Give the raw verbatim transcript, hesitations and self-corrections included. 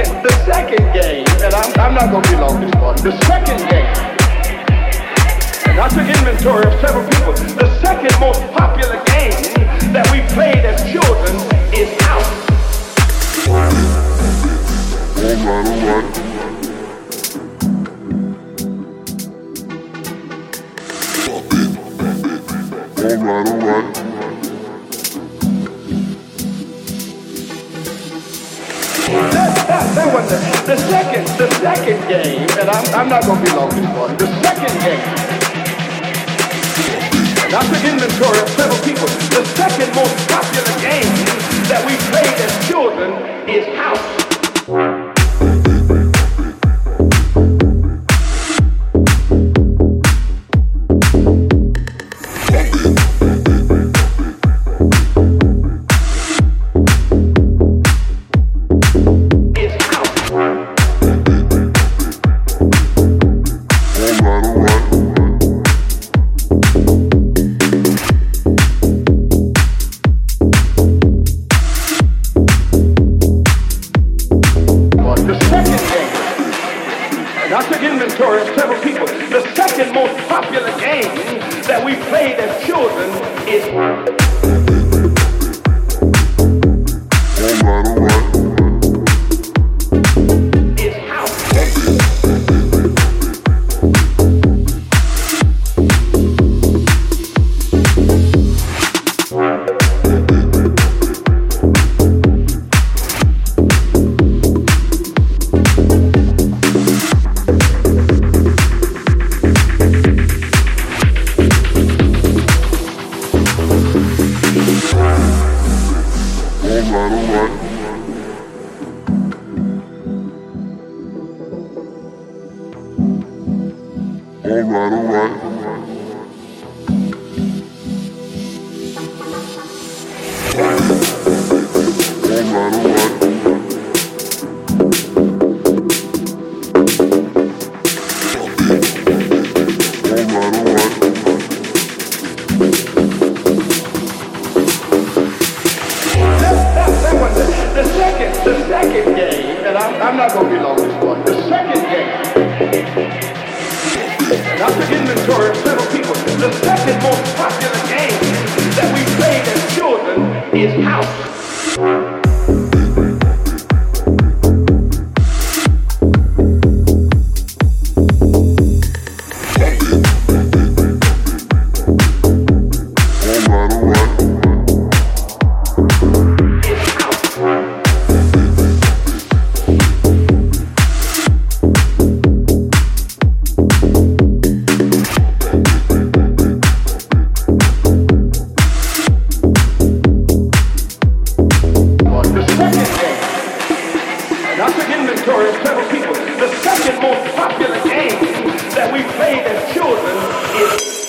second, the second game, and I'm, I'm not going to be long this morning. The second game, and I took inventory of several people. The second most popular game that we played as children is house. All right, all right. All right, all right. That, that, that was the, the second, the second game, and I'm, I'm not going to be long this morning. The second game, and I took inventory of several people. The second most popular game that we played as children is house. The second most popular game that we played as children is